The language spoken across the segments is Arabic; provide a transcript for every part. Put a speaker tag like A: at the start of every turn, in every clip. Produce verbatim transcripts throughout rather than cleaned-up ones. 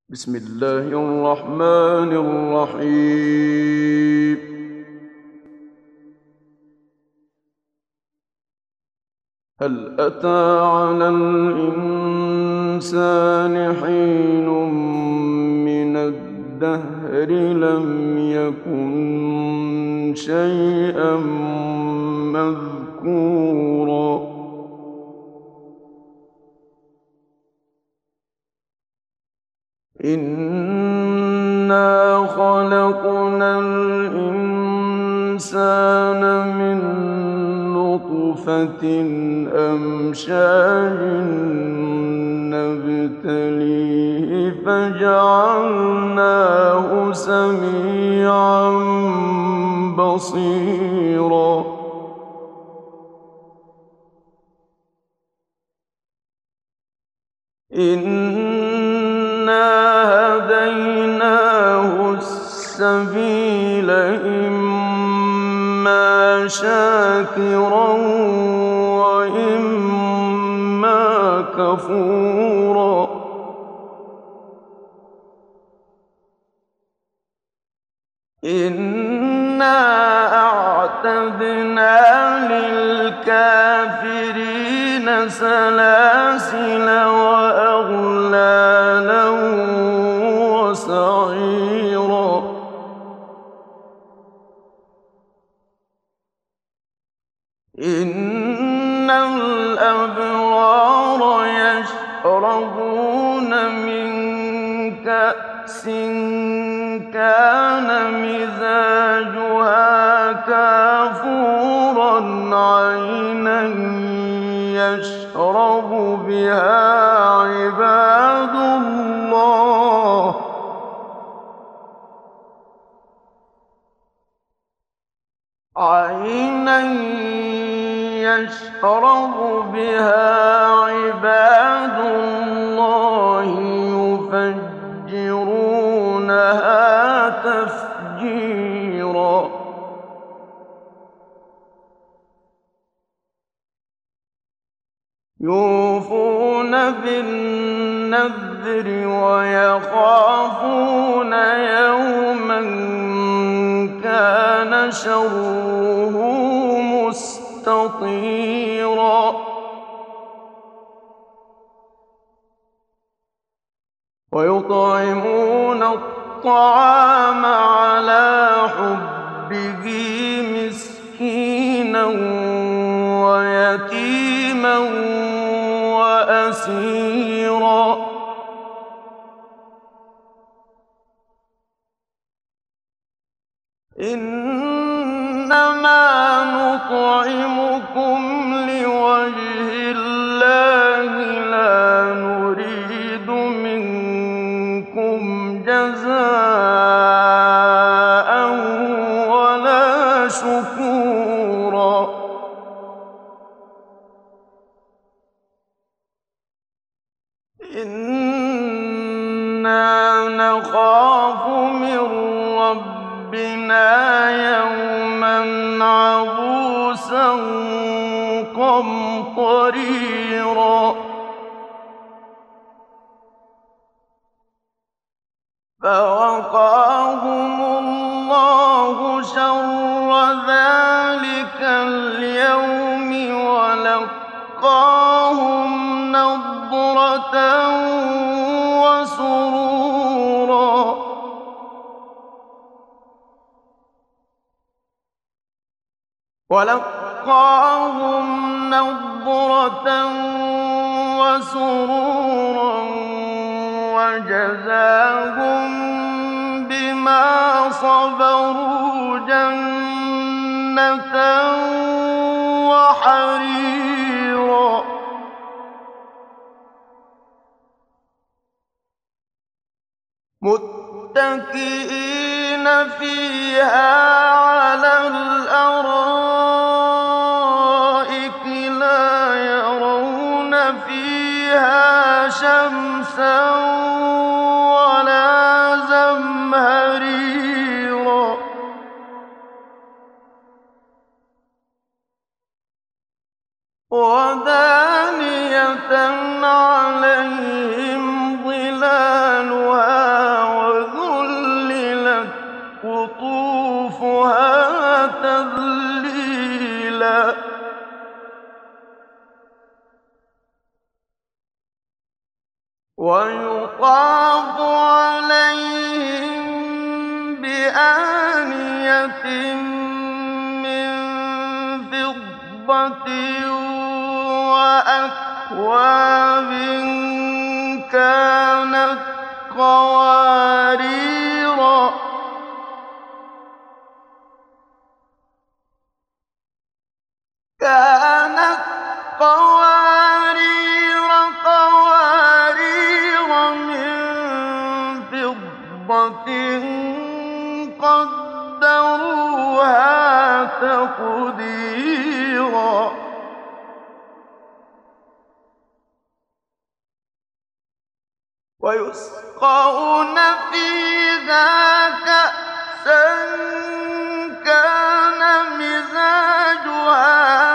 A: بسم الله الرحمن الرحيم. هل أتى على الإنسان حين من الدهر لم يكن شيئا مذكورا إنا خلقنا الإنسان من نطفة أمشاج نبتليه فجعلناه سميعا بصيرا إنا هديناه السبيل إما شاكرا وإما كفورا إنا أعتدنا للكافرين سلاسل وأغلالا وسعيرا إن الأبرار يشربون من كأس كان مزاجها كافورا عينا يشرب بها عباد الله عينا يشرب بها عباد الله يفجرونها تفجيرا يوفون بالنذر ويخافون يوما كان شره مستطيرا ويطعمون الطعام على حبه مسكينا ويتيما وأسيرا إنما نطعمكم لوجه الله لا نريد منكم جزاء ولا شكورا إنا نخاف من ربنا يوما عبوسا قمطريرا فوقاهم الله شر ذلك اليوم ولقاهم نضرة وسرورا ولقاهم نضرة وسرورا وجزاهم بما صبروا جنة وحريرا متكئين فيها على الأرائك لا يرون فيها شمسا ولا زمهريرا ودانية عليهم ظلالها وَيُطَافُ عَلَيْهِم بِآنِيَةٍ مِّن فِضَّةٍ وَأَكْوَابٍ كَانَتْ قَوَارِيرَ كانت قوارير قوارير من فضة قدروها تقديرا ويسقون فيها كأسا كان مزاجها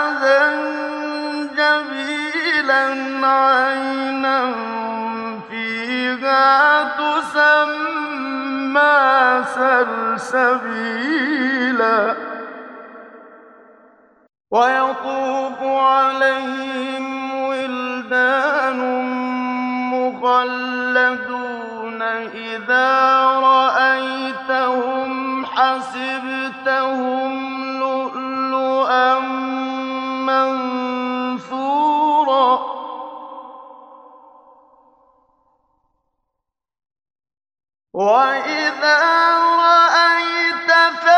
A: زنجبيلا عينا فيها تسمى سلسبيلا ويطوف عليهم ولدان مخلدون إذا رأيتهم حسبتهم لؤلؤا منثورا وإذا رأيت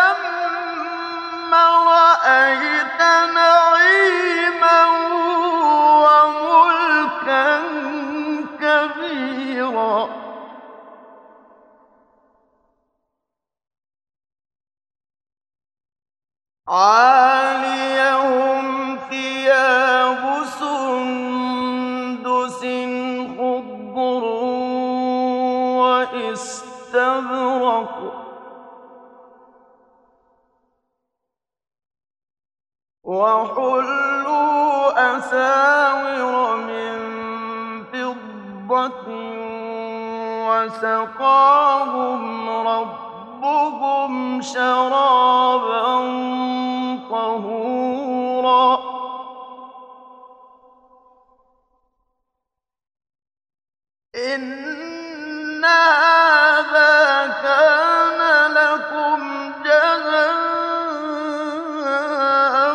A: ثم رأيت نعيما وملكا كبيرا عاليهم ثياب سندس خضر واستبرق وحلوا أساور من فضة وسقاهم ربهم شرابا طهورا إن هذا كان لكم جزاء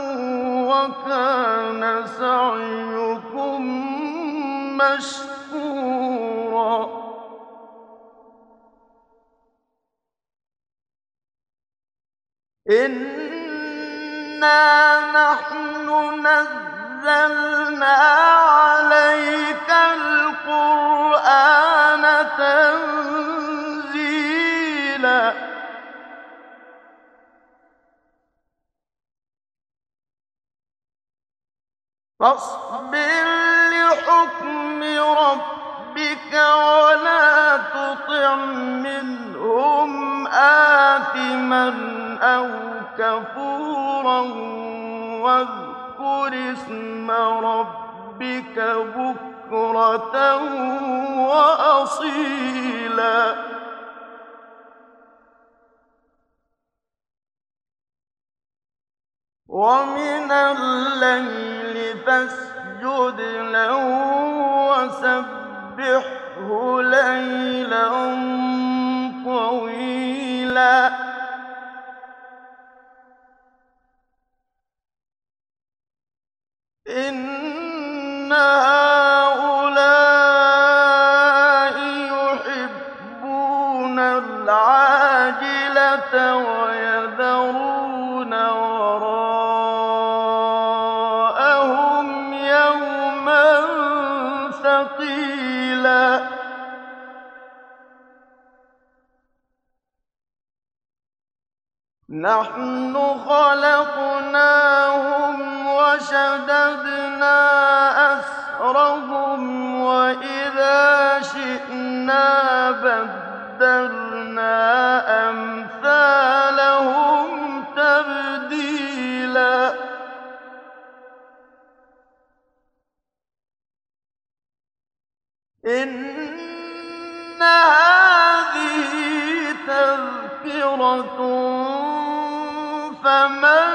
A: وكان سعيكم مشكورا إنا نحن نزلنا عليك القرآن تنزيلا فاصبر لحكم ربك ولا تطع منهم آثما أو كفورا واذكر اسم ربك بكرة وأصيلا ومن الليل فاسجد له وسبحه ليلا طويلا إن هؤلاء يحبون العاجلة ويذرون وراءهم يوما ثقيلا نحن خلقناهم وشددنا أسرهم وإذا شئنا بدلنا أمثالهم تبديلا إن هذه تذكرة فمن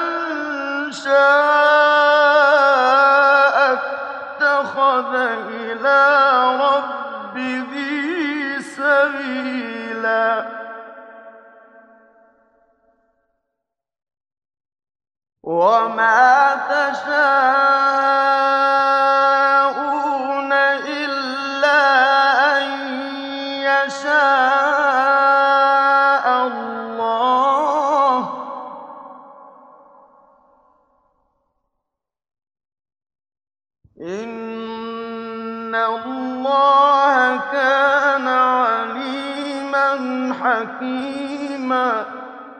A: شاء اتخذ إلى ربه سبيلا وما تشاءون إلا أن يشاء الله إن الله كان عليما حكيما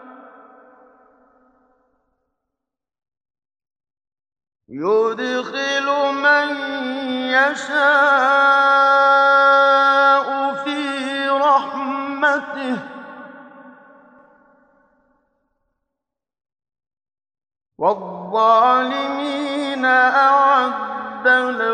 A: يدخل من يشاء في رحمته والظالمين أعد لهم